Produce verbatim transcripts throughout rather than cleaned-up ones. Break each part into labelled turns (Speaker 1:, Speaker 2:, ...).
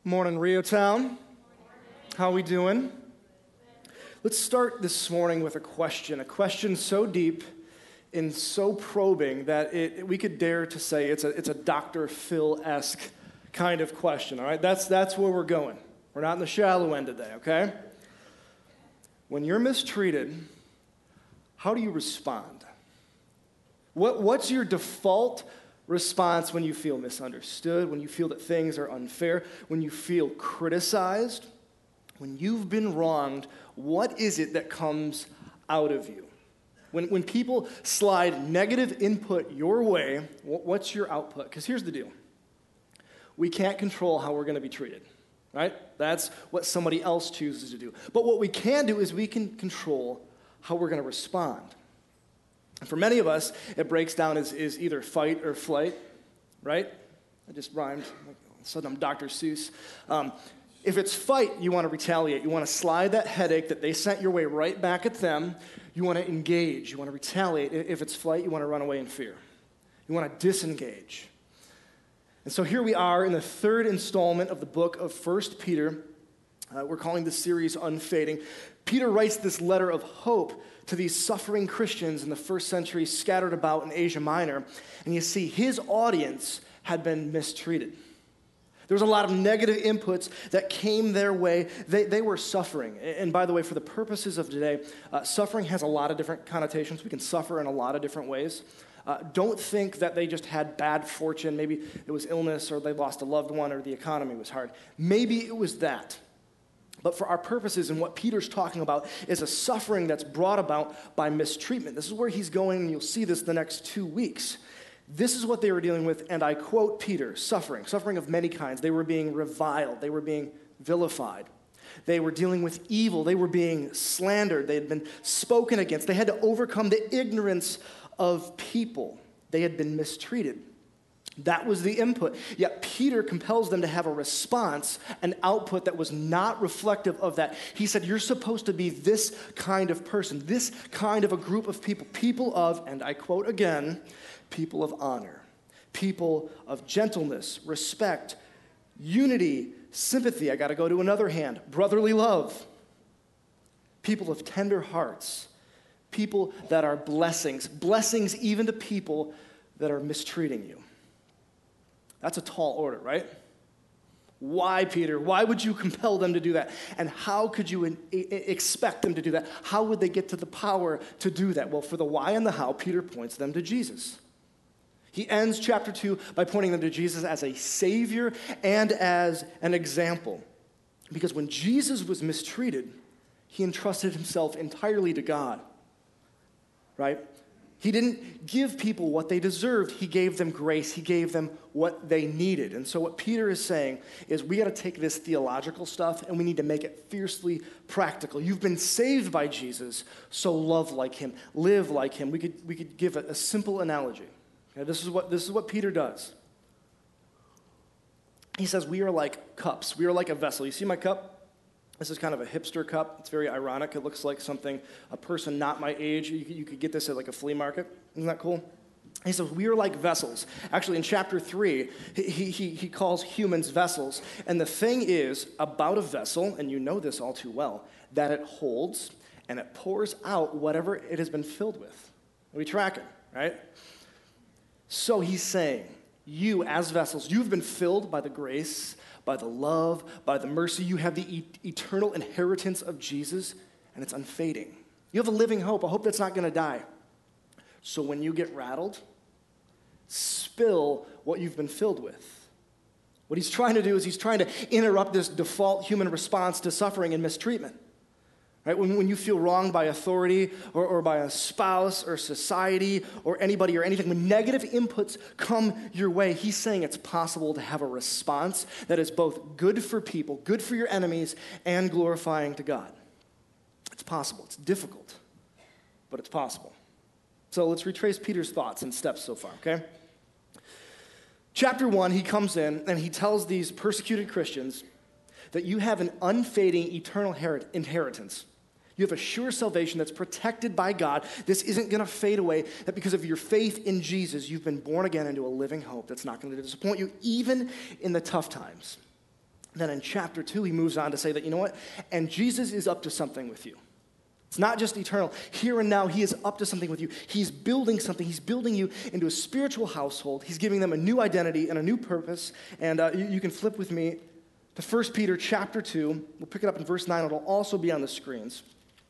Speaker 1: Morning, Rio Town. How we doing? Let's start this morning with a question, a question so deep and so probing that it, we could dare to say it's a, it's a Doctor Phil-esque kind of question, all right? That's, that's where we're going. We're not in the shallow end today, okay? When you're mistreated, how do you respond? What, what's your default response when you feel misunderstood, when you feel that things are unfair, when you feel criticized, when you've been wronged? What is it that comes out of you? When, when people slide negative input your way, what's your output? Because here's the deal. We can't control how we're going to be treated, right? That's what somebody else chooses to do. But what we can do is we can control how we're going to respond. And for many of us, it breaks down as is either fight or flight, right? I just rhymed. All of a sudden I'm Doctor Seuss. Um, if it's fight, you want to retaliate. You want to slide that headache that they sent your way right back at them. You want to engage. You want to retaliate. If it's flight, you want to run away in fear. You want to disengage. And so here we are in the third installment of the book of First Peter. Uh, we're calling this series Unfading. Peter writes this letter of hope to these suffering Christians in the first century scattered about in Asia Minor. And you see, his audience had been mistreated. There was a lot of negative inputs that came their way. They, they were suffering. And by the way, for the purposes of today, uh, suffering has a lot of different connotations. We can suffer in a lot of different ways. Uh, don't think that they just had bad fortune. Maybe it was illness or they lost a loved one or the economy was hard. Maybe it was that. But for our purposes, and what Peter's talking about is a suffering that's brought about by mistreatment. This is where he's going, and you'll see this the next two weeks. This is what they were dealing with, and I quote Peter, suffering, suffering of many kinds. They were being reviled. They were being vilified. They were dealing with evil. They were being slandered. They had been spoken against. They had to overcome the ignorance of people. They had been mistreated. That was the input. Yet Peter compels them to have a response, an output that was not reflective of that. He said, you're supposed to be this kind of person, this kind of a group of people, people of, and I quote again, people of honor, people of gentleness, respect, unity, sympathy. I got to go to another hand, brotherly love, people of tender hearts, people that are blessings, blessings even to people that are mistreating you. That's a tall order, right? Why, Peter? Why would you compel them to do that? And how could you in, I, expect them to do that? How would they get to the power to do that? Well, for the why and the how, Peter points them to Jesus. He ends chapter two by pointing them to Jesus as a savior and as an example. Because when Jesus was mistreated, he entrusted himself entirely to God, right? He didn't give people what they deserved. He gave them grace. He gave them what they needed. And so what Peter is saying is we got to take this theological stuff and we need to make it fiercely practical. You've been saved by Jesus, so love like him, live like him. We could, we could give a, a simple analogy. Okay, this is what, this is what Peter does. He says we are like cups. We are like a vessel. You see my cup? This is kind of a hipster cup. It's very ironic. It looks like something a person not my age, you could, you could get this at like a flea market. Isn't that cool? He says, we are like vessels. Actually, in chapter three, he, he, he calls humans vessels. And the thing is about a vessel, and you know this all too well, that it holds and it pours out whatever it has been filled with. We track it, right? So he's saying, you as vessels, you've been filled by the grace, by the love, by the mercy. You have the e- eternal inheritance of Jesus, and it's unfading. You have a living hope, a hope that's not going to die. So when you get rattled, spill what you've been filled with. What he's trying to do is he's trying to interrupt this default human response to suffering and mistreatment. Right? When, when you feel wronged by authority or, or by a spouse or society or anybody or anything, when negative inputs come your way, he's saying it's possible to have a response that is both good for people, good for your enemies, and glorifying to God. It's possible. It's difficult, but it's possible. So let's retrace Peter's thoughts and steps so far, okay? Chapter one, he comes in and he tells these persecuted Christians that you have an unfading eternal inheritance. You have a sure salvation that's protected by God. This isn't going to fade away, that because of your faith in Jesus, you've been born again into a living hope that's not going to disappoint you, even in the tough times. Then in chapter two, he moves on to say that, you know what? And Jesus is up to something with you. It's not just eternal. Here and now, he is up to something with you. He's building something. He's building you into a spiritual household. He's giving them a new identity and a new purpose. And uh, you, you can flip with me to First Peter chapter two. We'll pick it up in verse nine. It'll also be on the screens.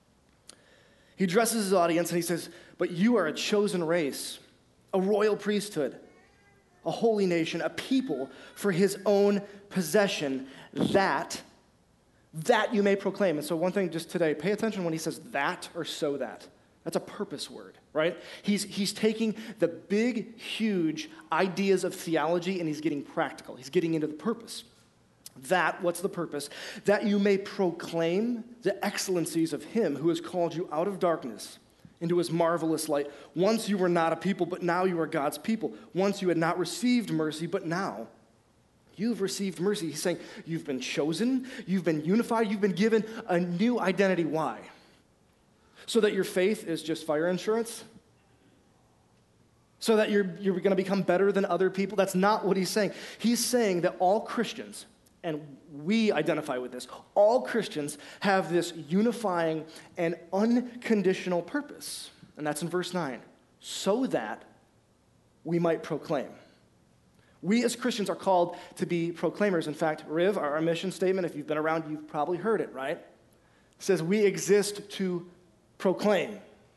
Speaker 1: He addresses his audience and he says, but you are a chosen race, a royal priesthood, a holy nation, a people for his own possession, that, that you may proclaim. And so one thing just today, pay attention when he says that or so that. That's a purpose word, right? He's, he's taking the big, huge ideas of theology and he's getting practical. He's getting into the purpose. That, what's the purpose? That you may proclaim the excellencies of him who has called you out of darkness into his marvelous light. Once you were not a people, but now you are God's people. Once you had not received mercy, but now you've received mercy. He's saying you've been chosen, you've been unified, you've been given a new identity. Why? So that your faith is just fire insurance? So that you're, you're going to become better than other people? That's not what he's saying. He's saying that all Christians, and we identify with this, all Christians have this unifying and unconditional purpose. And that's in verse nine. So that we might proclaim. We as Christians are called to be proclaimers. In fact, Riv, our mission statement, if you've been around, you've probably heard it, right? It says we exist to proclaim.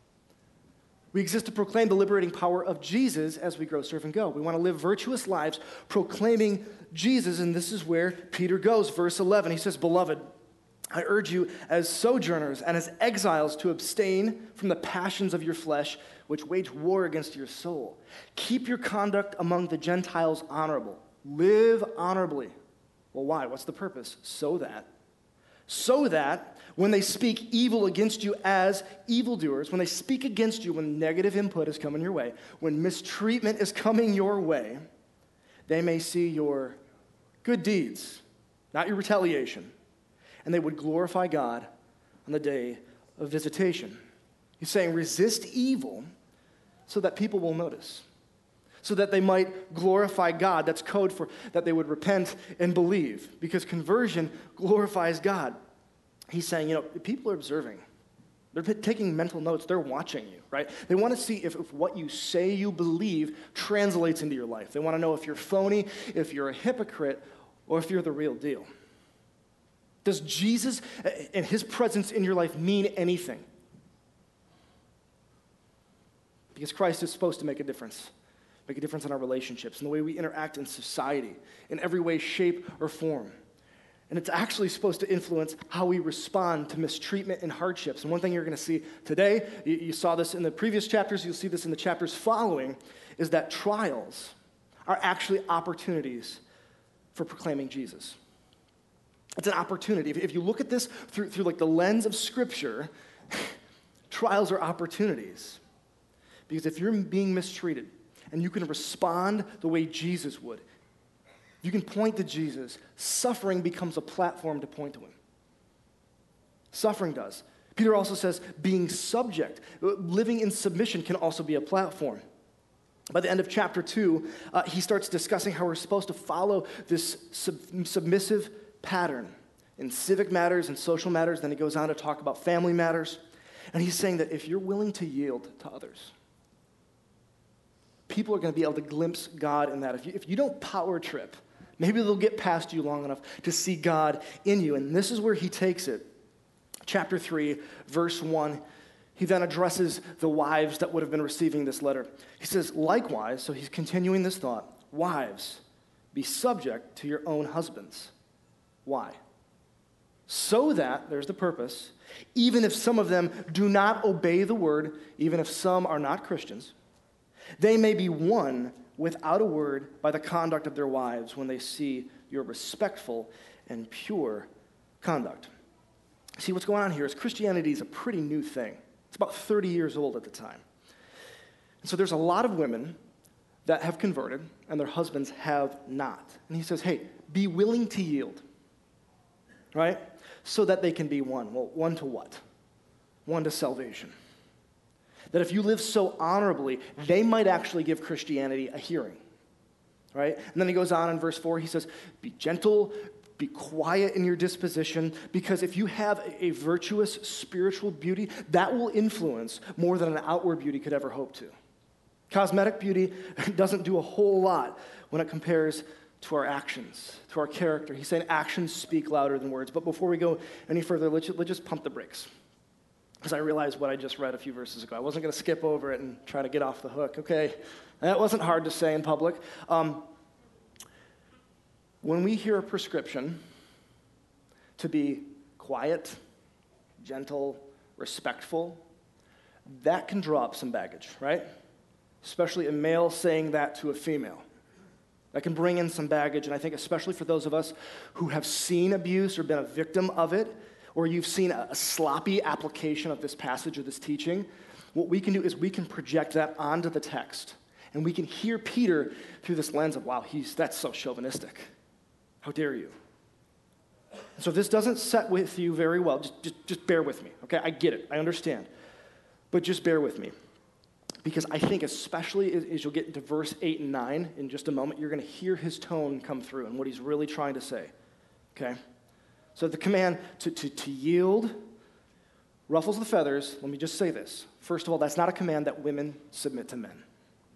Speaker 1: We exist to proclaim the liberating power of Jesus as we grow, serve, and go. We want to live virtuous lives proclaiming Jesus, and this is where Peter goes. Verse eleven, he says, beloved, I urge you as sojourners and as exiles to abstain from the passions of your flesh, which wage war against your soul. Keep your conduct among the Gentiles honorable. Live honorably. Well, why? What's the purpose? So that, so that when they speak evil against you as evildoers, when they speak against you, when negative input is coming your way, when mistreatment is coming your way, they may see your good deeds, not your retaliation, and they would glorify God on the day of visitation. He's saying resist evil so that people will notice, so that they might glorify God. That's code for that they would repent and believe, because conversion glorifies God. He's saying, you know, people are observing. They're taking mental notes. They're watching you, right? They want to see if, if what you say you believe translates into your life. They want to know if you're phony, if you're a hypocrite, or if you're the real deal. Does Jesus and his presence in your life mean anything? Because Christ is supposed to make a difference. Make a difference in our relationships, in the way we interact in society, in every way, shape, or form. And it's actually supposed to influence how we respond to mistreatment and hardships. And one thing you're going to see today, you, you saw this in the previous chapters, you'll see this in the chapters following, is that trials are actually opportunities for proclaiming Jesus. It's an opportunity. If, if you look at this through, through like the lens of Scripture, trials are opportunities. Because if you're being mistreated and you can respond the way Jesus would, you can point to Jesus. Suffering becomes a platform to point to him. Suffering does. Peter also says being subject, living in submission can also be a platform. By the end of chapter two, uh, he starts discussing how we're supposed to follow this sub- submissive pattern in civic matters and social matters. Then he goes on to talk about family matters. And he's saying that if you're willing to yield to others, people are going to be able to glimpse God in that. If you, if you don't power trip, maybe they'll get past you long enough to see God in you. And this is where he takes it. Chapter three, verse one, he then addresses the wives that would have been receiving this letter. He says, likewise, so he's continuing this thought, wives, be subject to your own husbands. Why? So that, there's the purpose, even if some of them do not obey the word, even if some are not Christians, they may be won without a word by the conduct of their wives when they see your respectful and pure conduct. See, what's going on here is Christianity is a pretty new thing. It's about thirty years old at the time. And so there's a lot of women that have converted and their husbands have not. And he says, hey, be willing to yield, right? So that they can be one. Well, one to what? One to salvation. That if you live so honorably, they might actually give Christianity a hearing, right? And then he goes on in verse four, he says, be gentle, Be quiet in your disposition, because if you have a virtuous spiritual beauty, that will influence more than an outward beauty could ever hope to. Cosmetic beauty doesn't do a whole lot when it compares to our actions, to our character. He's saying actions speak louder than words. But before we go any further, let's, let's just pump the brakes, because I realized what I just read a few verses ago. I wasn't going to skip over it and try to get off the hook. Okay, that wasn't hard to say in public. Um, When we hear a prescription to be quiet, gentle, respectful, that can draw up some baggage, right? Especially a male saying that to a female. That can bring in some baggage, and I think especially for those of us who have seen abuse or been a victim of it, or you've seen a, a sloppy application of this passage or this teaching, what we can do is we can project that onto the text, and we can hear Peter through this lens of, wow, he's that's so chauvinistic. How dare you? So if this doesn't set with you very well, just, just, just bear with me, okay? I get it. I understand. But just bear with me. Because I think especially as, as you'll get into verse eight and nine in just a moment, you're going to hear his tone come through and what he's really trying to say, okay? So the command to, to, to yield ruffles the feathers. Let me just say this. First of all, that's not a command that women submit to men.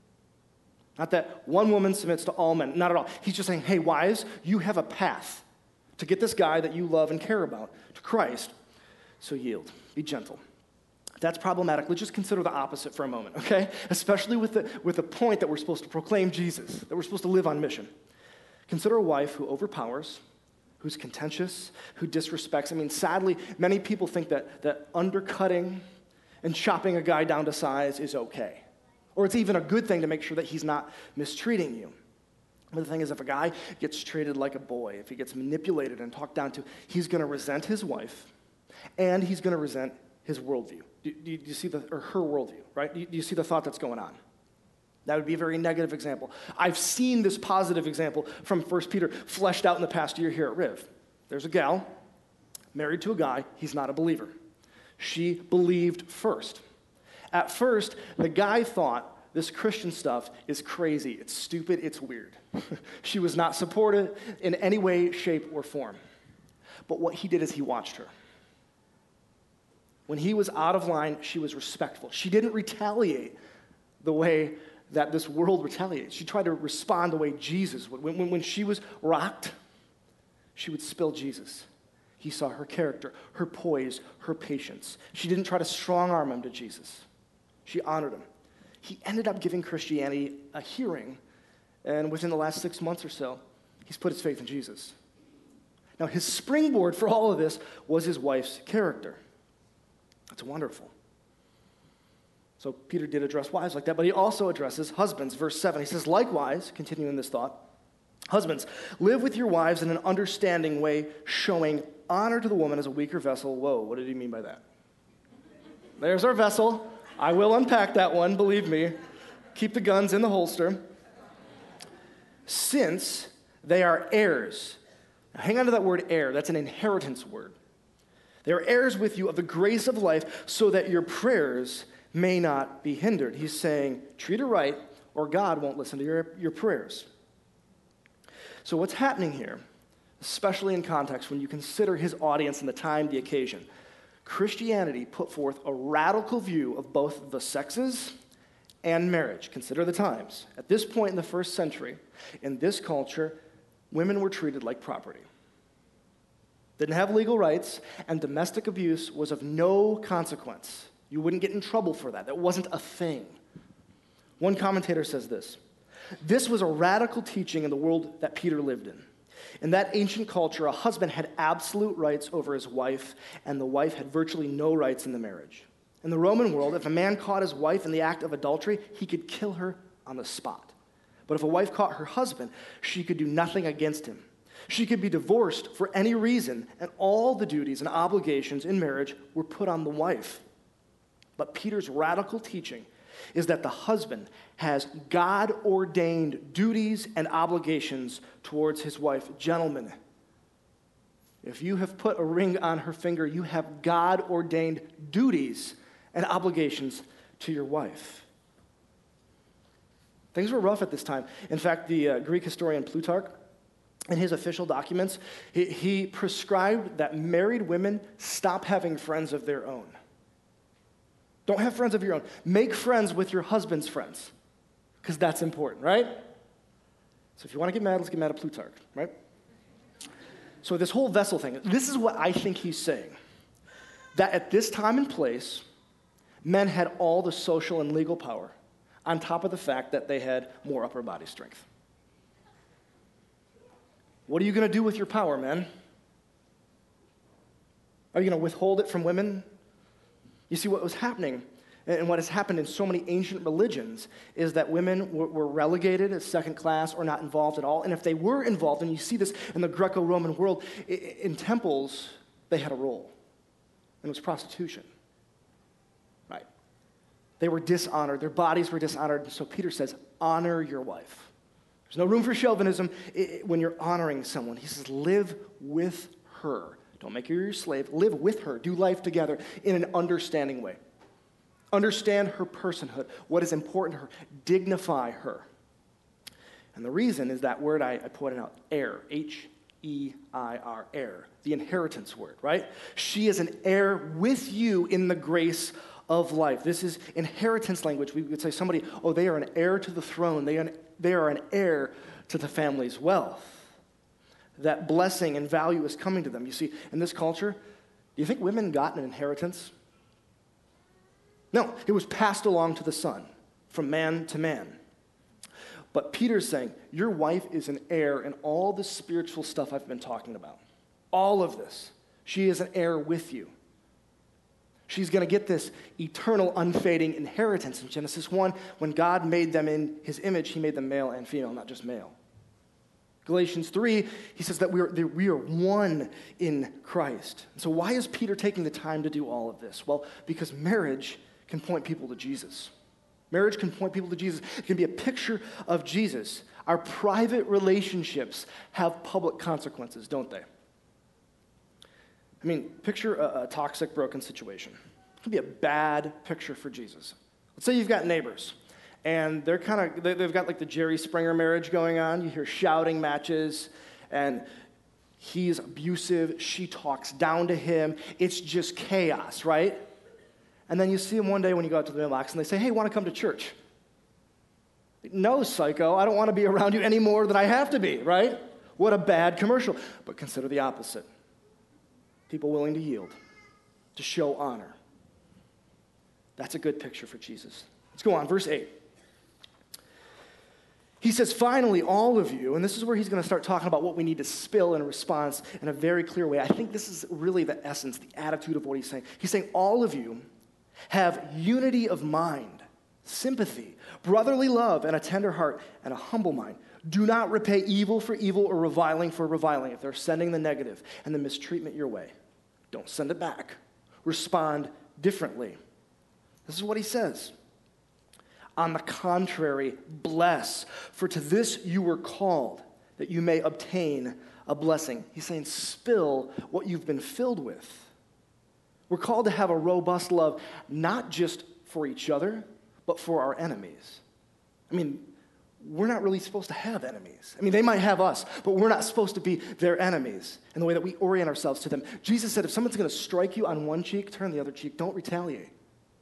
Speaker 1: Not that one woman submits to all men. Not at all. He's just saying, hey, wives, you have a path to get this guy that you love and care about to Christ. So yield. Be gentle. If that's problematic, let's just consider the opposite for a moment, okay? Especially with the, with the point that we're supposed to proclaim Jesus, that we're supposed to live on mission. Consider a wife who overpowers, who's contentious, who disrespects. I mean, sadly, many people think that, that undercutting and chopping a guy down to size is okay. Or it's even a good thing to make sure that he's not mistreating you. But the thing is, if a guy gets treated like a boy, if he gets manipulated and talked down to, he's going to resent his wife, and he's going to resent his worldview. Do, do, do you see the, or her worldview, right? Do you, do you see the thought that's going on? That would be a very negative example. I've seen this positive example from First Peter fleshed out in the past year here at Riv. There's a gal married to a guy. He's not a believer. She believed first. At first, the guy thought this Christian stuff is crazy, it's stupid, it's weird. She was not supported in any way, shape, or form. But what he did is he watched her. When he was out of line, she was respectful. She didn't retaliate the way that this world retaliates. She tried to respond the way Jesus would. When, when, when she was rocked, she would spill Jesus. He saw her character, her poise, her patience. She didn't try to strong-arm him to Jesus. She honored him. He ended up giving Christianity a hearing, and within the last six months or so, he's put his faith in Jesus. Now, his springboard for all of this was his wife's character. That's wonderful. So Peter did address wives like that, but he also addresses husbands. Verse seven, he says, likewise, continuing this thought, husbands, live with your wives in an understanding way, showing honor to the woman as a weaker vessel. Whoa, what did he mean by that? There's our vessel. I will unpack that one, believe me. Keep the guns in the holster. Since they are heirs. Now hang on to that word heir. That's an inheritance word. They are heirs with you of the grace of life so that your prayers may not be hindered. He's saying, treat her right or God won't listen to your, your prayers. So what's happening here, especially in context when you consider his audience and the time, the occasion, Christianity put forth a radical view of both the sexes and marriage. Consider the times. At this point in the first century, in this culture, women were treated like property. Didn't have legal rights, and domestic abuse was of no consequence. You wouldn't get in trouble for that. That wasn't a thing. One commentator says this, this was a radical teaching in the world that Peter lived in. In that ancient culture, a husband had absolute rights over his wife, and the wife had virtually no rights in the marriage. In the Roman world, if a man caught his wife in the act of adultery, he could kill her on the spot. But if a wife caught her husband, she could do nothing against him. She could be divorced for any reason, and all the duties and obligations in marriage were put on the wife. But Peter's radical teaching is that the husband has God-ordained duties and obligations towards his wife. Gentlemen, if you have put a ring on her finger, you have God-ordained duties and obligations to your wife. Things were rough at this time. In fact, the uh, Greek historian Plutarch in his official documents, he, he prescribed that married women stop having friends of their own. Don't have friends of your own. Make friends with your husband's friends, because that's important, right? So if you want to get mad, let's get mad at Plutarch, right? So this whole vessel thing, this is what I think he's saying. That at this time and place, men had all the social and legal power, on top of the fact that they had more upper body strength. What are you going to do with your power, men? Are you going to withhold it from women? You see, what was happening, and what has happened in so many ancient religions, is that women were relegated as second class or not involved at all. And if they were involved, and you see this in the Greco-Roman world, in temples, they had a role. And it was prostitution. Right? They were dishonored. Their bodies were dishonored. And so Peter says, honor your wife. There's no room for chauvinism when you're honoring someone. He says, live with her. Don't make her your slave. Live with her. Do life together in an understanding way. Understand her personhood, what is important to her. Dignify her. And the reason is that word I, I pointed out, heir, H E I R, heir, the inheritance word, right? She is an heir with you in the grace of life. This is inheritance language. We would say somebody, oh, they are an heir to the throne. They are an, they are an heir to the family's wealth. That blessing and value is coming to them. You see, in this culture, do you think women got an inheritance? No, it was passed along to the son, from man to man. But Peter's saying, your wife is an heir in all the spiritual stuff I've been talking about. All of this. She is an heir with you. She's going to get this eternal, unfading inheritance. In Genesis one, when God made them in his image, he made them male and female, not just male. Galatians three, he says that we are, that we are one in Christ. So why is Peter taking the time to do all of this? Well, because marriage can point people to Jesus. Marriage can point people to Jesus. It can be a picture of Jesus. Our private relationships have public consequences, don't they? I mean, picture a, a toxic, broken situation. It can be a bad picture for Jesus. Let's say you've got neighbors, and they're kind of, they, they've got like the Jerry Springer marriage going on. You hear shouting matches, and he's abusive. She talks down to him. It's just chaos, right? And then you see them one day when you go out to the mailbox, and they say, hey, want to come to church? No, psycho, I don't want to be around you any more than I have to be, right? What a bad commercial. But consider the opposite. People willing to yield, to show honor. That's a good picture for Jesus. Let's go on, verse eight. He says, finally, all of you, and this is where he's going to start talking about what we need to spill in response in a very clear way. I think this is really the essence, the attitude of what he's saying. He's saying, all of you have unity of mind, sympathy, brotherly love, and a tender heart, and a humble mind. Do not repay evil for evil or reviling for reviling. If they're sending the negative and the mistreatment your way, don't send it back. Respond differently. This is what he says. On the contrary, bless, for to this you were called, that you may obtain a blessing. He's saying, spill what you've been filled with. We're called to have a robust love, not just for each other, but for our enemies. I mean, we're not really supposed to have enemies. I mean, they might have us, but we're not supposed to be their enemies in the way that we orient ourselves to them. Jesus said, if someone's going to strike you on one cheek, turn the other cheek. Don't retaliate.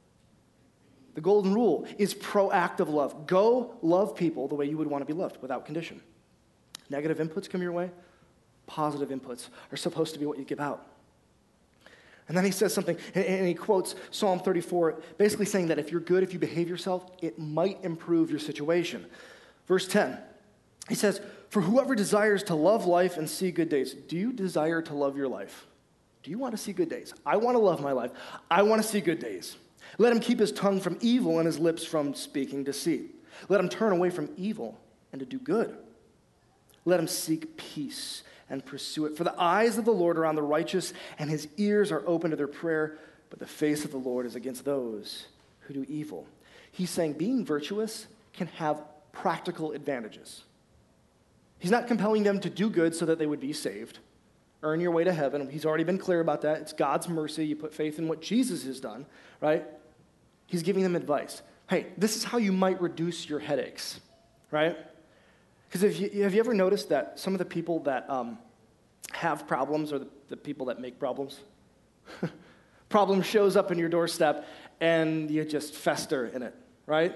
Speaker 1: The golden rule is proactive love. Go love people the way you would want to be loved, without condition. Negative inputs come your way. Positive inputs are supposed to be what you give out. And then he says something, and he quotes Psalm thirty-four, basically saying that if you're good, if you behave yourself, it might improve your situation. Verse ten, he says, for whoever desires to love life and see good days. Do you desire to love your life? Do you want to see good days? I want to love my life. I want to see good days. Let him keep his tongue from evil and his lips from speaking deceit. Let him turn away from evil and to do good. Let him seek peace and pursue it. For the eyes of the Lord are on the righteous, and his ears are open to their prayer, but the face of the Lord is against those who do evil. He's saying being virtuous can have practical advantages. He's not compelling them to do good so that they would be saved, earn your way to heaven. He's already been clear about that. It's God's mercy. You put faith in what Jesus has done, right? He's giving them advice. Hey, this is how you might reduce your headaches, right? Because if you, have you ever noticed that some of the people that um, have problems are the, the people that make problems? Problem shows up in your doorstep, and you just fester in it, right?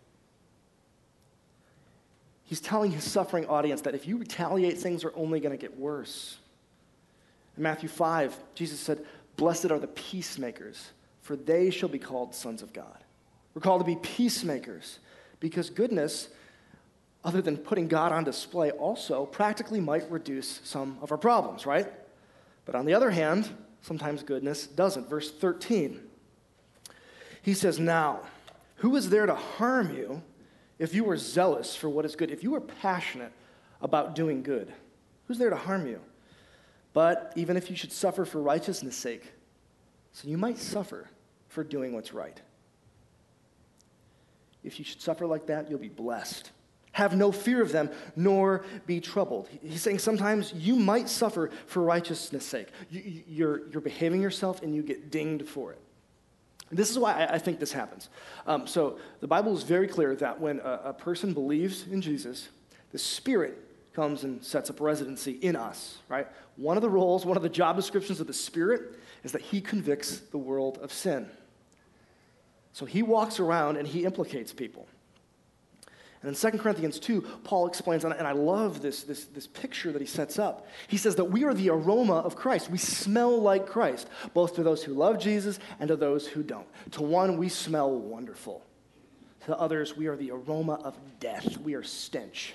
Speaker 1: He's telling his suffering audience that if you retaliate, things are only going to get worse. In Matthew five, Jesus said, "Blessed are the peacemakers, for they shall be called sons of God." We're called to be peacemakers because goodness, other than putting God on display, also practically might reduce some of our problems, right? But on the other hand, sometimes goodness doesn't. Verse thirteen, he says, "Now, who is there to harm you if you were zealous for what is good?" If you were passionate about doing good, who's there to harm you? "But even if you should suffer for righteousness' sake, so you might suffer for doing what's right. If you should suffer like that, you'll be blessed. Have no fear of them, nor be troubled." He's saying sometimes you might suffer for righteousness' sake. You, you're, you're behaving yourself and you get dinged for it. This is why I, I think this happens. Um, so the Bible is very clear that when a, a person believes in Jesus, the Spirit comes and sets up residency in us, right? One of the roles, one of the job descriptions of the Spirit is that he convicts the world of sin. So he walks around and he implicates people. And in Second Corinthians two, Paul explains, and I love this, this, this picture that he sets up. He says that we are the aroma of Christ. We smell like Christ, both to those who love Jesus and to those who don't. To one, we smell wonderful. To others, we are the aroma of death. We are stench.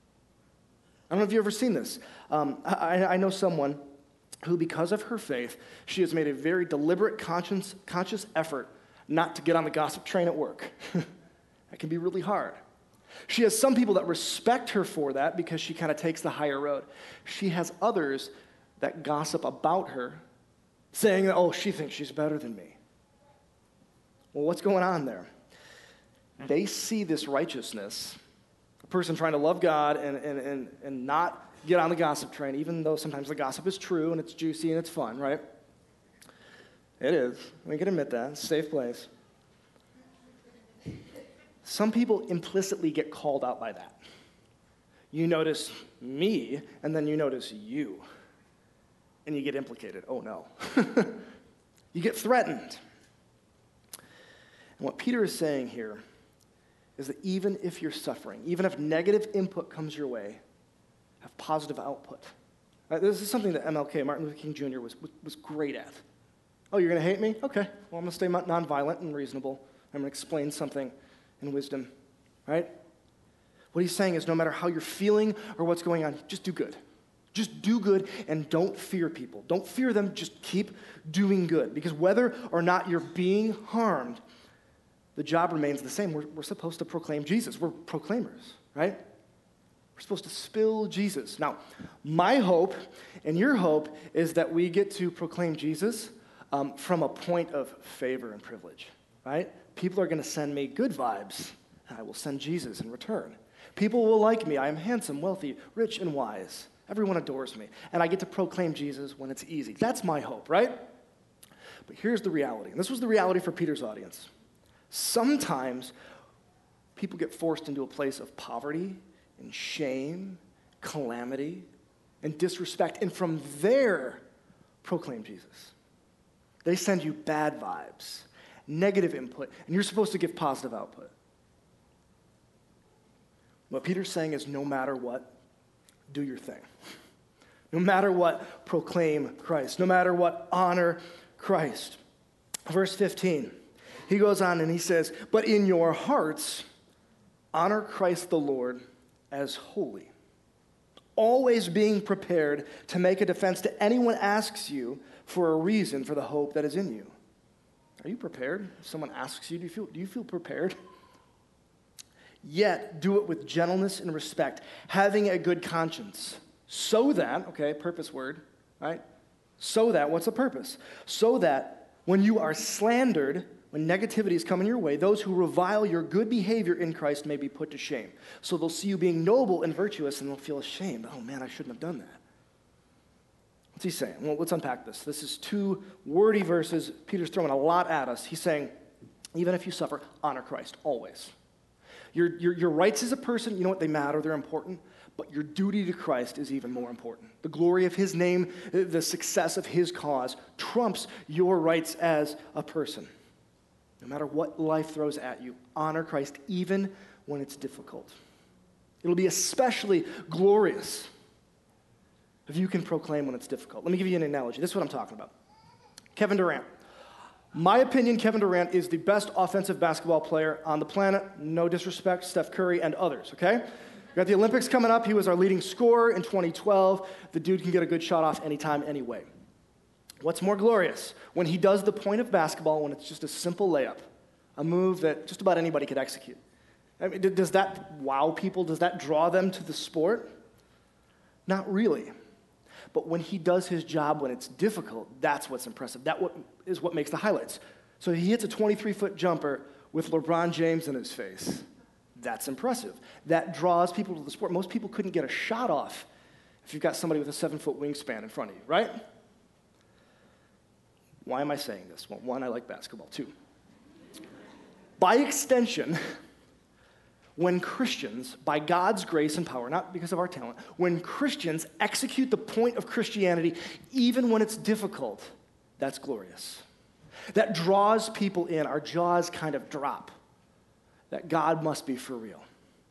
Speaker 1: I don't know if you've ever seen this. Um, I, I know someone who, because of her faith, she has made a very deliberate, conscious, conscious effort not to get on the gossip train at work. That can be really hard. She has some people that respect her for that because she kind of takes the higher road. She has others that gossip about her, saying, "Oh, she thinks she's better than me." Well, what's going on there? They see this righteousness, a person trying to love God and, and, and, and not get on the gossip train, even though sometimes the gossip is true and it's juicy and it's fun, right? It is. We can admit that. It's a safe place. Some people implicitly get called out by that. You notice me, and then you notice you, and you get implicated. Oh, no. You get threatened. And what Peter is saying here is that even if you're suffering, even if negative input comes your way, have positive output. Right, this is something that M L K, Martin Luther King Junior, was, was great at. Oh, you're going to hate me? Okay. Well, I'm going to stay nonviolent and reasonable. I'm going to explain something in wisdom, right? What he's saying is no matter how you're feeling or what's going on, just do good. Just do good and don't fear people. Don't fear them. Just keep doing good. Because whether or not you're being harmed, the job remains the same. We're, we're supposed to proclaim Jesus. We're proclaimers, right? We're supposed to spill Jesus. Now, my hope and your hope is that we get to proclaim Jesus um, from a point of favor and privilege, right? People are going to send me good vibes, and I will send Jesus in return. People will like me. I am handsome, wealthy, rich, and wise. Everyone adores me, and I get to proclaim Jesus when it's easy. That's my hope, right? But here's the reality, and this was the reality for Peter's audience. Sometimes people get forced into a place of poverty and shame, calamity, and disrespect, and from there, proclaim Jesus. They send you bad vibes, negative input, and you're supposed to give positive output. What Peter's saying is no matter what, do your thing. No matter what, proclaim Christ. No matter what, honor Christ. Verse fifteen, he goes on and he says, "But in your hearts, honor Christ the Lord as holy, always being prepared to make a defense to anyone asks you for a reason for the hope that is in you." Are you prepared? If someone asks you, do you feel, do you feel prepared? "Yet do it with gentleness and respect, having a good conscience, so that," okay, purpose word, right? So that, what's the purpose? So that when you are slandered, when negativity is coming your way, those who revile your good behavior in Christ may be put to shame. So they'll see you being noble and virtuous, and they'll feel ashamed. Oh man, I shouldn't have done that. What's he saying? Well, let's unpack this. This is two wordy verses. Peter's throwing a lot at us. He's saying, even if you suffer, honor Christ, always. Your, your, your rights as a person, you know what, they matter, they're important, but your duty to Christ is even more important. The glory of his name, the success of his cause, trumps your rights as a person. No matter what life throws at you, honor Christ even when it's difficult. It'll be especially glorious if you can proclaim when it's difficult. Let me give you an analogy. This is what I'm talking about. Kevin Durant. My opinion, Kevin Durant is the best offensive basketball player on the planet. No disrespect, Steph Curry and others, okay? We got the Olympics coming up. He was our leading scorer in twenty twelve. The dude can get a good shot off anytime, anyway. What's more glorious? When he does the point of basketball, when it's just a simple layup, a move that just about anybody could execute. I mean, does that wow people? Does that draw them to the sport? Not really. But when he does his job when it's difficult, that's what's impressive. That what, is what makes the highlights. So he hits a twenty-three-foot jumper with LeBron James in his face. That's impressive. That draws people to the sport. Most people couldn't get a shot off if you've got somebody with a seven-foot wingspan in front of you, right? Why am I saying this? Well, one, I like basketball. Two, by extension, when Christians, by God's grace and power, not because of our talent, when Christians execute the point of Christianity, even when it's difficult, that's glorious. That draws people in. Our jaws kind of drop. That God must be for real.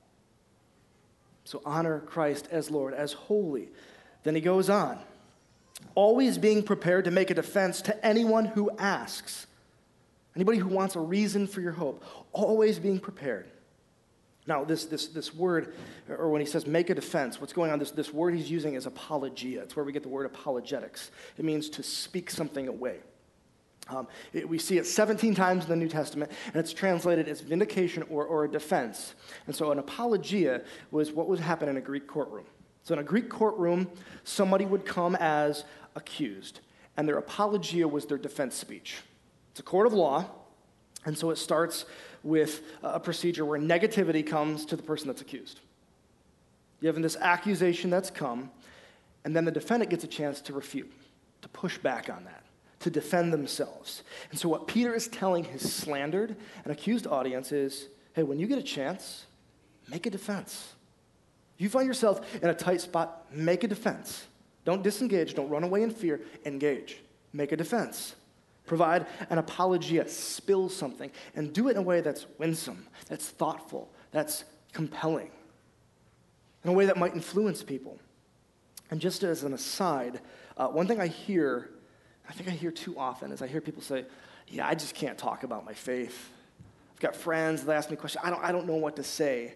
Speaker 1: So honor Christ as Lord, as holy. Then he goes on. Always being prepared to make a defense to anyone who asks. Anybody who wants a reason for your hope. Always being prepared. Now, this, this, this word, or when he says make a defense, what's going on, this, this word he's using is apologia. It's where we get the word apologetics. It means to speak something away. Um, it, we see it seventeen times in the New Testament, and it's translated as vindication or, or a defense. And so an apologia was what would happen in a Greek courtroom. So in a Greek courtroom, somebody would come as accused, and their apologia was their defense speech. It's a court of law, and so it starts with a procedure where negativity comes to the person that's accused. You have this accusation that's come, and then the defendant gets a chance to refute, to push back on that, to defend themselves. And so what Peter is telling his slandered and accused audience is, hey, when you get a chance, make a defense. If you find yourself in a tight spot, make a defense. Don't disengage, don't run away in fear, engage. Make a defense. Provide an apologia, spill something, and do it in a way that's winsome, that's thoughtful, that's compelling, in a way that might influence people. And just as an aside, uh, one thing I hear, I think I hear too often, is I hear people say, yeah, I just can't talk about my faith. I've got friends that ask me questions. I don't, I don't know what to say.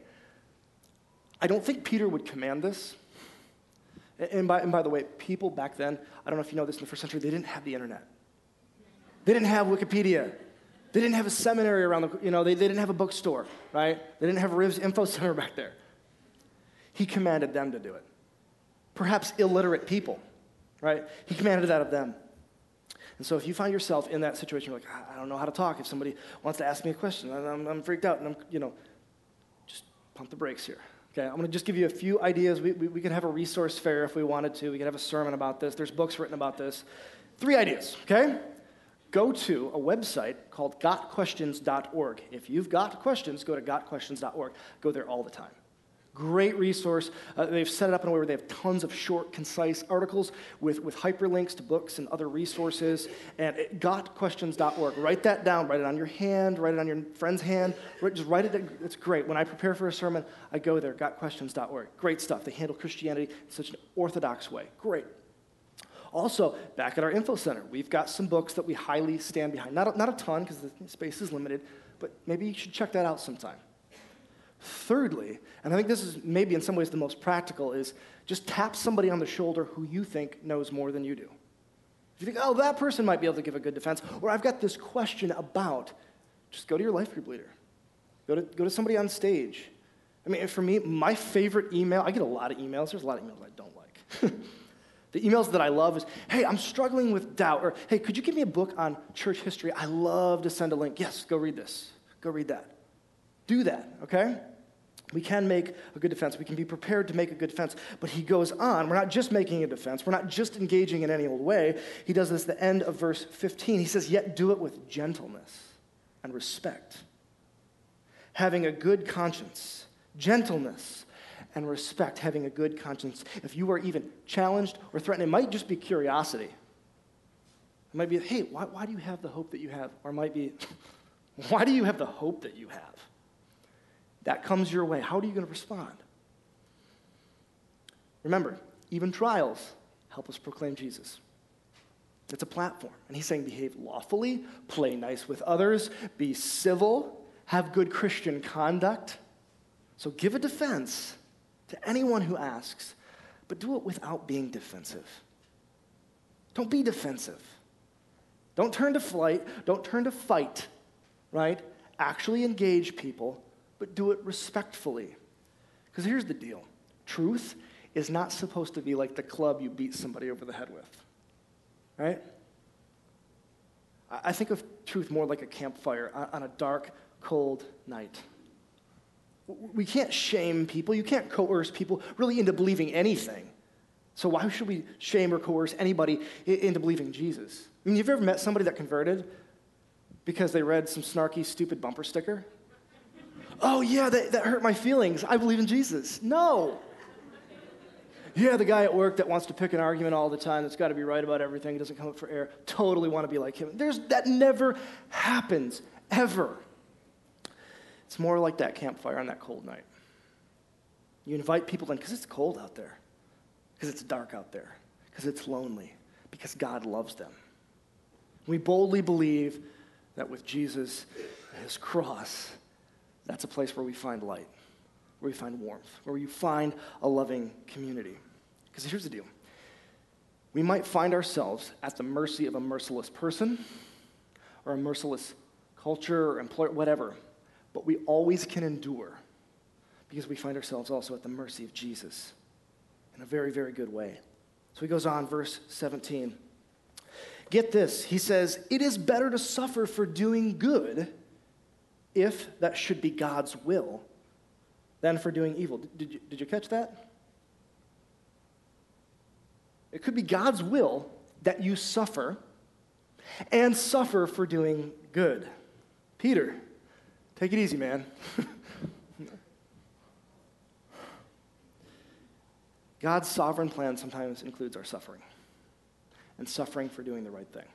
Speaker 1: I don't think Peter would command this. And by, and by the way, people back then, I don't know if you know this, in the first century, they didn't have the internet. They didn't have Wikipedia. They didn't have a seminary around the, you know, they, they didn't have a bookstore, right? They didn't have Riv's Info Center back there. He commanded them to do it. Perhaps illiterate people, right? He commanded that of them. And so if you find yourself in that situation, you're like, I don't know how to talk. If somebody wants to ask me a question, I'm, I'm freaked out, and I'm, you know, just pump the brakes here. Okay, I'm going to just give you a few ideas. We, we, we could have a resource fair if we wanted to. We could have a sermon about this. There's books written about this. Three ideas, okay? Go to a website called got questions dot org. If you've got questions, go to got questions dot org. Go there all the time. Great resource. Uh, they've set it up in a way where they have tons of short, concise articles with, with hyperlinks to books and other resources. And it, got questions dot org. Write that down. Write it on your hand. Write it on your friend's hand. Just write it. It's great. When I prepare for a sermon, I go there, got questions dot org. Great stuff. They handle Christianity in such an orthodox way. Great. Also, back at our info center, we've got some books that we highly stand behind. Not a, not a ton, because the space is limited, but maybe you should check that out sometime. Thirdly, and I think this is maybe in some ways the most practical, is just tap somebody on the shoulder who you think knows more than you do. If you think, oh, that person might be able to give a good defense, or I've got this question about, just go to your life group leader. Go to, go to somebody on stage. I mean, for me, my favorite email, I get a lot of emails. There's a lot of emails I don't like. The emails that I love is, hey, I'm struggling with doubt, or hey, could you give me a book on church history? I love to send a link. Yes, go read this. Go read that. Do that, okay? We can make a good defense. We can be prepared to make a good defense. But he goes on. We're not just making a defense. We're not just engaging in any old way. He does this at the end of verse fifteen. He says, yet do it with gentleness and respect, having a good conscience, gentleness, and respect, having a good conscience. If you are even challenged or threatened, it might just be curiosity. It might be, hey, why, why do you have the hope that you have? Or it might be, why do you have the hope that you have? That comes your way. How are you going to respond? Remember, even trials help us proclaim Jesus. It's a platform. And he's saying behave lawfully, play nice with others, be civil, have good Christian conduct. So give a defense to anyone who asks, but do it without being defensive. Don't be defensive. Don't turn to flight. Don't turn to fight, right? Actually engage people, but do it respectfully. Because here's the deal. Truth is not supposed to be like the club you beat somebody over the head with, right? I think of truth more like a campfire on a dark, cold night. We can't shame people. You can't coerce people really into believing anything. So why should we shame or coerce anybody into believing Jesus? I mean, have you ever met somebody that converted because they read some snarky, stupid bumper sticker? Oh, yeah, that, that hurt my feelings. I believe in Jesus. No. Yeah, the guy at work that wants to pick an argument all the time, that's got to be right about everything, doesn't come up for air, totally want to be like him. There's, that never happens, ever. It's more like that campfire on that cold night. You invite people in because it's cold out there, because it's dark out there, because it's lonely, because God loves them. We boldly believe that with Jesus and his cross, that's a place where we find light, where we find warmth, where you find a loving community. Because here's the deal. We might find ourselves at the mercy of a merciless person or a merciless culture or employer, whatever, but we always can endure because we find ourselves also at the mercy of Jesus in a very, very good way. So he goes on, verse seventeen. Get this. He says, it is better to suffer for doing good, if that should be God's will, than for doing evil. Did you, did you catch that? It could be God's will that you suffer and suffer for doing good. Peter, take it easy, man. God's sovereign plan sometimes includes our suffering and suffering for doing the right thing.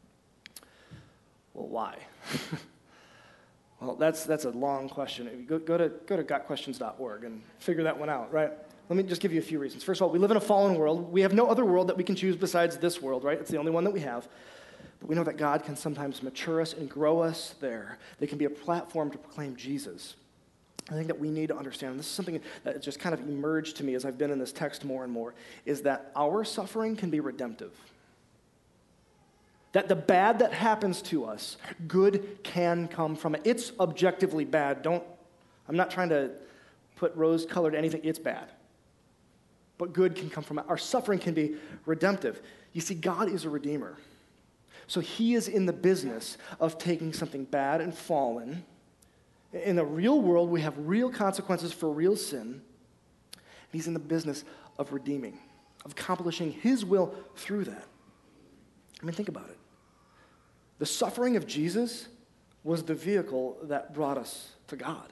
Speaker 1: Well, why? Well, that's that's a long question. Go, go to go to got questions dot org and figure that one out, right? Let me just give you a few reasons. First of all, we live in a fallen world. We have no other world that we can choose besides this world, right? It's the only one that we have. But we know that God can sometimes mature us and grow us there. They can be a platform to proclaim Jesus. I think that we need to understand, and this is something that just kind of emerged to me as I've been in this text more and more, is that our suffering can be redemptive. That the bad that happens to us, good can come from it. It's objectively bad. Don't, I'm not trying to put rose-colored anything. It's bad. But good can come from it. Our suffering can be redemptive. You see, God is a redeemer. So he is in the business of taking something bad and fallen. In the real world, we have real consequences for real sin. And he's in the business of redeeming, of accomplishing his will through that. I mean, think about it. The suffering of Jesus was the vehicle that brought us to God.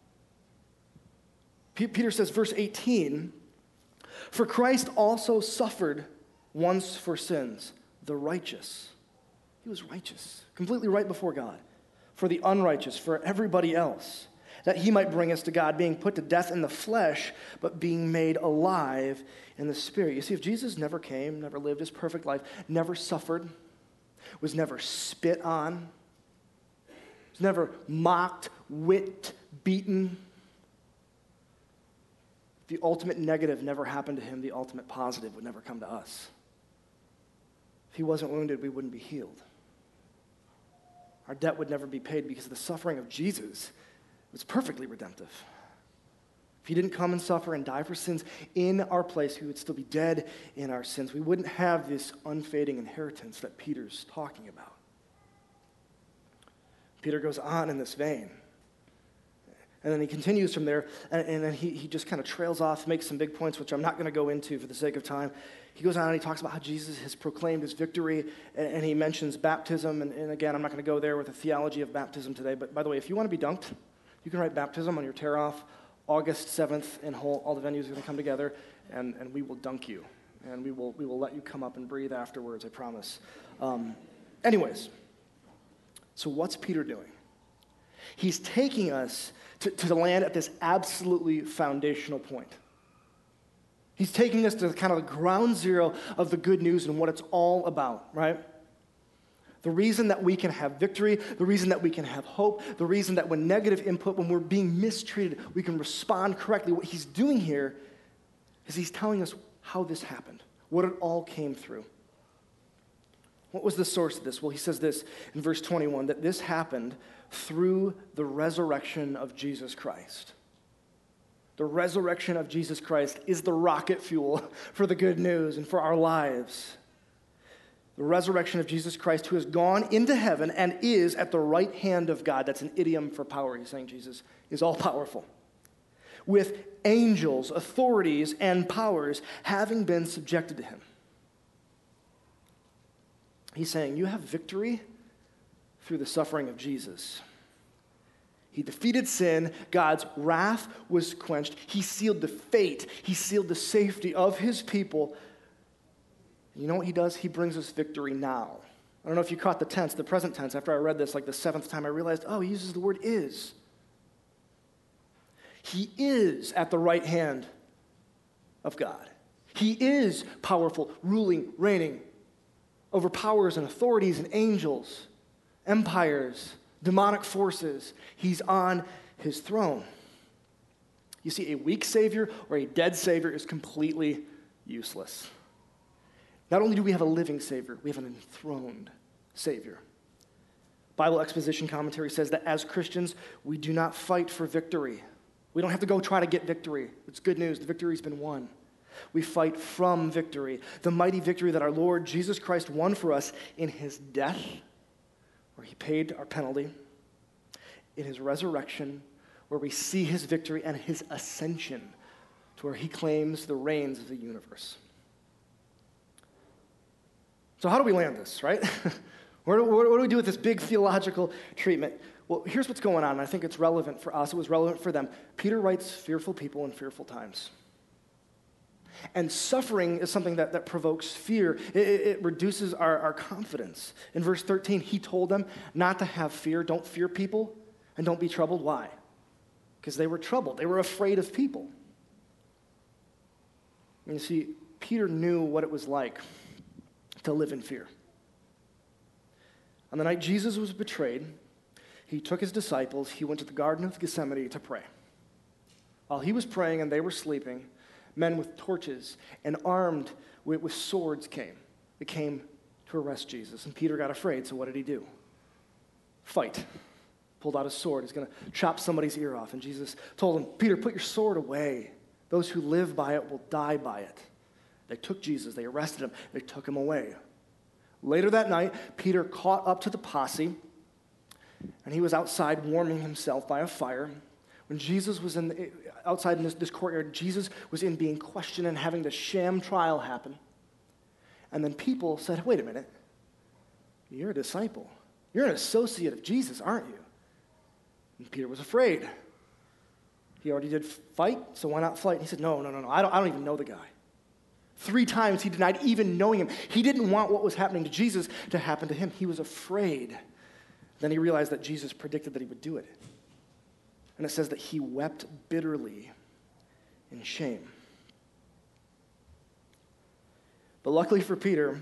Speaker 1: P- Peter says, verse eighteen, for Christ also suffered once for sins, the righteous. He was righteous, completely right before God. For the unrighteous, for everybody else, that he might bring us to God, being put to death in the flesh, but being made alive in the spirit. You see, if Jesus never came, never lived his perfect life, never suffered, was never spit on, was never mocked, whipped, beaten, the ultimate negative never happened to him, the ultimate positive would never come to us. If he wasn't wounded, we wouldn't be healed. Our debt would never be paid because the suffering of Jesus was perfectly redemptive. If he didn't come and suffer and die for sins in our place, we would still be dead in our sins. We wouldn't have this unfading inheritance that Peter's talking about. Peter goes on in this vein. And then he continues from there, and, and then he, he just kind of trails off, makes some big points, which I'm not going to go into for the sake of time. He goes on and he talks about how Jesus has proclaimed his victory, and, and he mentions baptism. And, and again, I'm not going to go there with the theology of baptism today. But by the way, if you want to be dunked, you can write baptism on your tear-off August seventh in Holt, all the venues are going to come together, and, and we will dunk you. And we will, we will let you come up and breathe afterwards, I promise. Um, anyways, so what's Peter doing? He's taking us to, to land at this absolutely foundational point. He's taking us to kind of the ground zero of the good news and what it's all about, right? The reason that we can have victory, the reason that we can have hope, the reason that when negative input, when we're being mistreated, we can respond correctly. What he's doing here is he's telling us how this happened, what it all came through. What was the source of this? Well, he says this in verse twenty-one, that this happened through the resurrection of Jesus Christ. The resurrection of Jesus Christ is the rocket fuel for the good news and for our lives. The resurrection of Jesus Christ, who has gone into heaven and is at the right hand of God. That's an idiom for power. He's saying Jesus is all powerful. With angels, authorities, and powers having been subjected to him. He's saying you have victory through the suffering of Jesus. He defeated sin. God's wrath was quenched. He sealed the fate. He sealed the safety of his people. You know what he does? He brings us victory now. I don't know if you caught the tense, the present tense. After I read this, like the seventh time, I realized, oh, he uses the word is. He is at the right hand of God. He is powerful, ruling, reigning over powers and authorities and angels, empires, demonic forces. He's on his throne. You see, a weak Savior or a dead Savior is completely useless. Not only do we have a living Savior, we have an enthroned Savior. Bible exposition commentary says that as Christians, we do not fight for victory. We don't have to go try to get victory. It's good news. The victory's been won. We fight from victory, the mighty victory that our Lord Jesus Christ won for us in his death, where he paid our penalty, in his resurrection, where we see his victory, and his ascension, to where he claims the reins of the universe. So how do we land this, right? what, do, what do we do with this big theological treatment? Well, here's what's going on, and I think it's relevant for us. It was relevant for them. Peter writes fearful people in fearful times. And suffering is something that, that provokes fear. It, it, it reduces our, our confidence. In verse thirteen, he told them not to have fear. Don't fear people, and don't be troubled. Why? Because they were troubled. They were afraid of people. And you see, Peter knew what it was like to live in fear. On the night Jesus was betrayed, he took his disciples, he went to the Garden of Gethsemane to pray. While he was praying and they were sleeping, men with torches and armed with, with swords came. They came to arrest Jesus, and Peter got afraid, so what did he do? Fight. Pulled out his sword. He's going to chop somebody's ear off, and Jesus told him, Peter, put your sword away. Those who live by it will die by it. They took Jesus, they arrested him, they took him away. Later that night, Peter caught up to the posse, and he was outside warming himself by a fire. When Jesus was in the, outside in this, this courtyard, Jesus was in being questioned and having the sham trial happen. And then people said, wait a minute, you're a disciple. You're an associate of Jesus, aren't you? And Peter was afraid. He already did fight, so why not fight? And he said, no, no, no, no, I don't, I don't even know the guy. Three times he denied even knowing him. He didn't want what was happening to Jesus to happen to him. He was afraid. Then he realized that Jesus predicted that he would do it. And it says that he wept bitterly in shame. But luckily for Peter,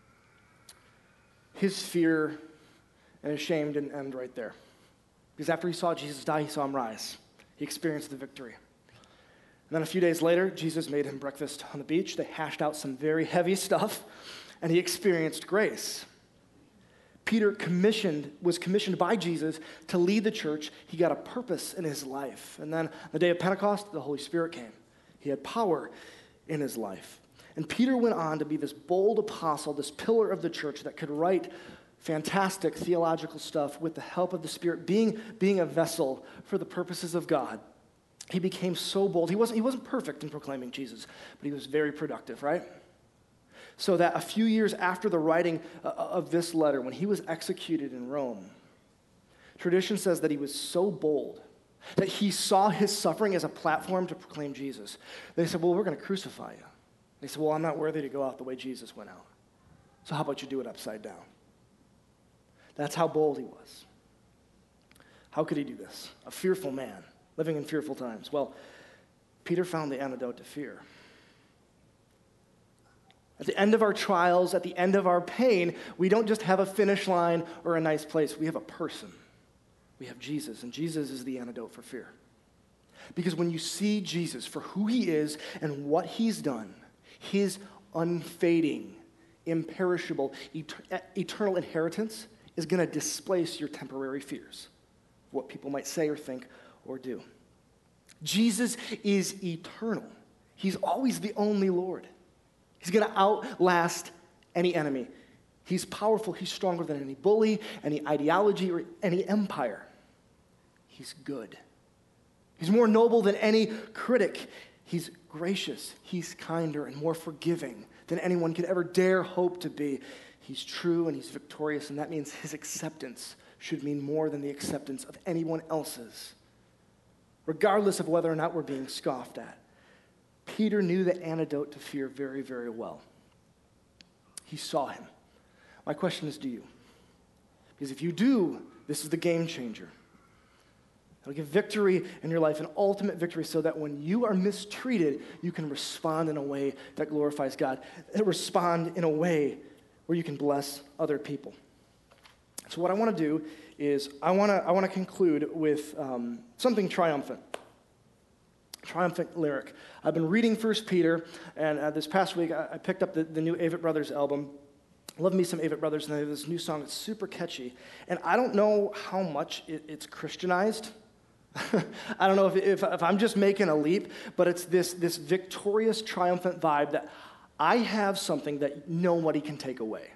Speaker 1: his fear and his shame didn't end right there. Because after he saw Jesus die, he saw him rise. He experienced the victory. And then a few days later, Jesus made him breakfast on the beach. They hashed out some very heavy stuff, and he experienced grace. Peter commissioned, was commissioned by Jesus to lead the church. He got a purpose in his life. And then the day of Pentecost, the Holy Spirit came. He had power in his life. And Peter went on to be this bold apostle, this pillar of the church that could write fantastic theological stuff with the help of the Spirit, being, being a vessel for the purposes of God. He became so bold. He wasn't, he wasn't perfect in proclaiming Jesus, but he was very productive, right? So that a few years after the writing of this letter, when he was executed in Rome, tradition says that he was so bold that he saw his suffering as a platform to proclaim Jesus. They said, well, we're going to crucify you. They said, well, I'm not worthy to go out the way Jesus went out. So how about you do it upside down? That's how bold he was. How could he do this? A fearful man, living in fearful times. Well, Peter found the antidote to fear. At the end of our trials, at the end of our pain, we don't just have a finish line or a nice place. We have a person. We have Jesus, and Jesus is the antidote for fear. Because when you see Jesus for who he is and what he's done, his unfading, imperishable, et- eternal inheritance is going to displace your temporary fears, what people might say or think or do. Jesus is eternal. He's always the only Lord. He's going to outlast any enemy. He's powerful. He's stronger than any bully, any ideology, or any empire. He's good. He's more noble than any critic. He's gracious. He's kinder and more forgiving than anyone could ever dare hope to be. He's true and he's victorious, and that means his acceptance should mean more than the acceptance of anyone else's, regardless of whether or not we're being scoffed at. Peter knew the antidote to fear very, very well. He saw him. My question is, do you? Because if you do, this is the game changer. It'll give victory in your life, an ultimate victory, so that when you are mistreated, you can respond in a way that glorifies God, and respond in a way where you can bless other people. So what I want to do is I want to I want to conclude with um, something triumphant. Triumphant lyric. I've been reading First Peter, and uh, this past week I, I picked up the, the new Avett Brothers album. I love me some Avett Brothers, and they have this new song that's super catchy. And I don't know how much it, it's Christianized. I don't know if, if, if I'm just making a leap, but it's this, this victorious, triumphant vibe that I have something that nobody can take away.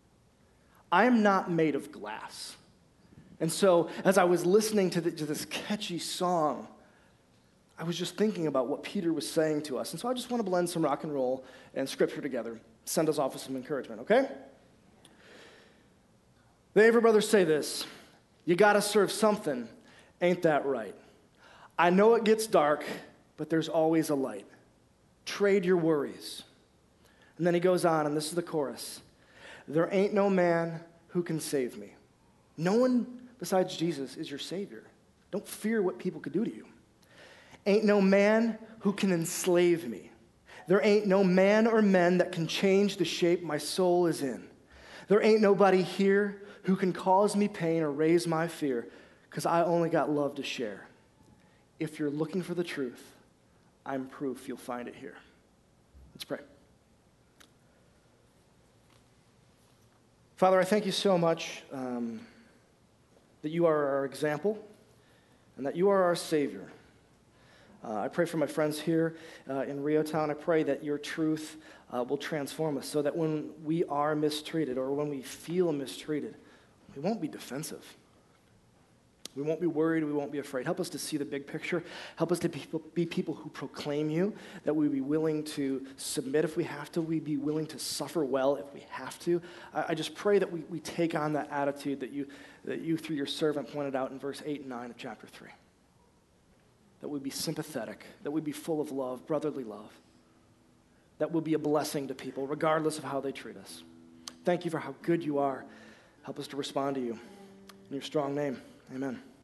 Speaker 1: I am not made of glass. And so as I was listening to, the, to this catchy song, I was just thinking about what Peter was saying to us. And so I just want to blend some rock and roll and scripture together, send us off with some encouragement, okay? The Avett Brothers say this: you got to serve something, ain't that right? I know it gets dark, but there's always a light. Trade your worries. And then he goes on, and this is the chorus: there ain't no man who can save me. No one besides Jesus is your Savior. Don't fear what people could do to you. Ain't no man who can enslave me. There ain't no man or men that can change the shape my soul is in. There ain't nobody here who can cause me pain or raise my fear, because I only got love to share. If you're looking for the truth, I'm proof you'll find it here. Let's pray. Father, I thank you so much um, that you are our example and that you are our Savior. Uh, I pray for my friends here uh, in Rio Town. I pray that your truth uh, will transform us so that when we are mistreated or when we feel mistreated, we won't be defensive. We won't be worried. We won't be afraid. Help us to see the big picture. Help us to be people, be people who proclaim you, that we be willing to submit if we have to. We be willing to suffer well if we have to. I, I just pray that we, we take on that attitude that you, that you, through your servant, pointed out in verse eight and nine of chapter three. That we'd be sympathetic, that we'd be full of love, brotherly love, that we'll be a blessing to people regardless of how they treat us. Thank you for how good you are. Help us to respond to you. In your strong name, amen.